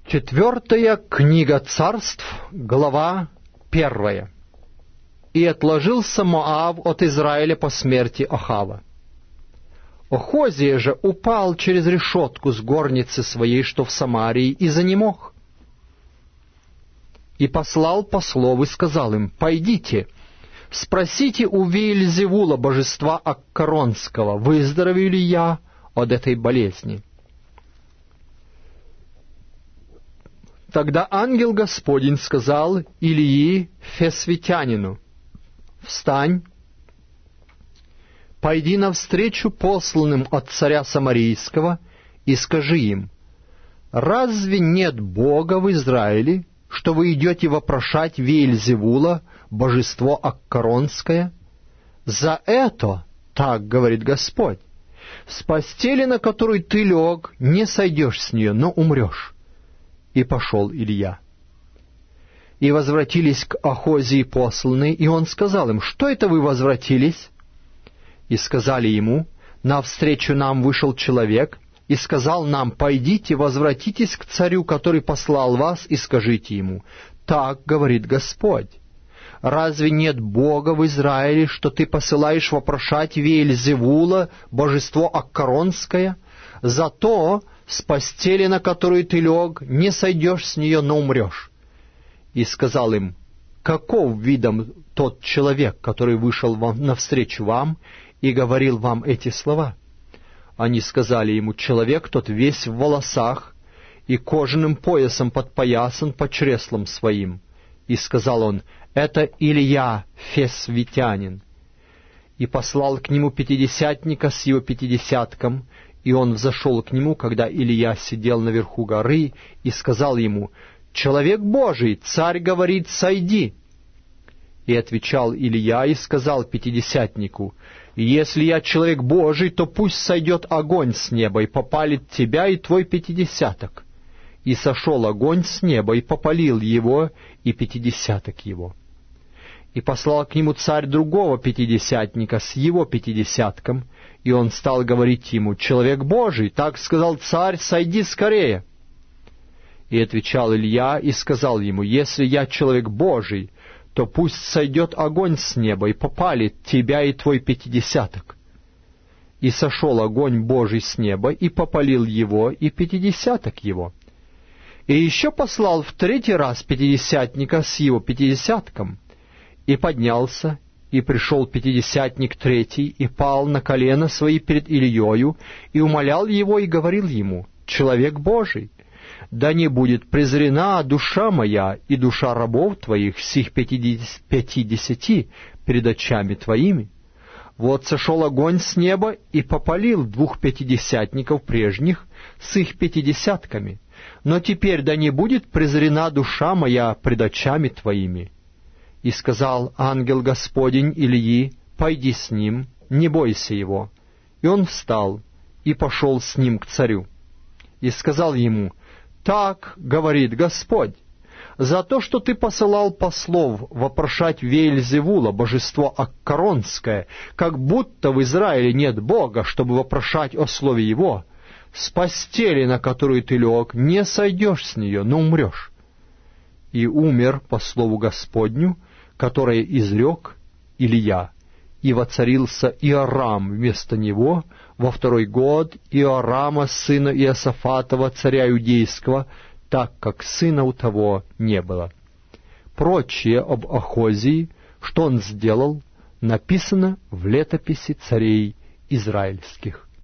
Четвертая книга Царств, глава 1. «И отложился Моав от Израиля по смерти Ахава. Охозия же упал через решетку с горницы своей, что в Самарии, и занемог. И послал послов и сказал им: пойдите, спросите у Веельзевула, божества Аккаронского, выздоровею ли я от этой болезни. Тогда ангел Господень сказал Илии Фесвитянину: встань, пойди навстречу посланным от царя Самарийского и скажи им: разве нет Бога в Израиле, что вы идете вопрошать Веельзевула, божество Аккаронское? За это, так говорит Господь, с постели, на которой ты лег, не сойдешь с нее, но умрешь. И пошел Илья. И возвратились к Охозии посланные, и он сказал им: что это вы возвратились? И сказали ему: навстречу нам вышел человек, и сказал нам: пойдите, возвратитесь к царю, который послал вас, и скажите ему: так говорит Господь, разве нет Бога в Израиле, что ты посылаешь вопрошать Веельзевула, божество Аккаронское? Зато с постели, на которую ты лег, не сойдешь с нее, но умрешь. И сказал им: каков видом тот человек, который вышел навстречу вам и говорил вам эти слова? Они сказали ему: человек тот весь в волосах и кожаным поясом подпоясан под чреслом своим. И сказал он: это Илья Фесвитянин. И послал к нему пятидесятника с его пятидесятком, и он взошел к нему, когда Илья сидел наверху горы, и сказал ему: человек Божий, царь говорит, сойди. И отвечал Илья и сказал пятидесятнику: если я человек Божий, то пусть сойдет огонь с неба и попалит тебя и твой пятидесяток. И сошел огонь с неба и попалил его и пятидесяток его. И послал к нему царь другого пятидесятника с его пятидесятком, и он стал говорить ему: человек Божий, так сказал царь, сойди скорее. И отвечал Илья и сказал ему: если я человек Божий, то пусть сойдет огонь с неба и попалит тебя и твой пятидесяток. И сошел огонь Божий с неба и попалил его и пятидесяток его. И еще послал в третий раз пятидесятника с его пятидесятком. И поднялся, и пришел пятидесятник третий, и пал на колено свои перед Ильею, и умолял его, и говорил ему: человек Божий, да не будет презрена душа моя и душа рабов твоих, сих 50 перед очами твоими. Вот сошел огонь с неба и попалил 2 пятидесятников прежних с их пятидесятками. Но теперь да не будет презрена душа моя пред очами твоими. И сказал ангел Господень Илии: пойди с ним, не бойся его. И он встал и пошел с ним к царю. И сказал ему: так говорит Господь, за то, что ты посылал послов вопрошать Веельзевула, божество Аккаронское, как будто в Израиле нет Бога, чтобы вопрошать о слове его, с постели, на которую ты лег, не сойдешь с нее, но умрешь. И умер по слову Господню, которое изрек Илья, и воцарился Иорам вместо него во 2-й год Иорама, сына Иосафатова, царя Иудейского, так как сына у того не было. Прочее об Охозии, что он сделал, написано в летописи царей израильских.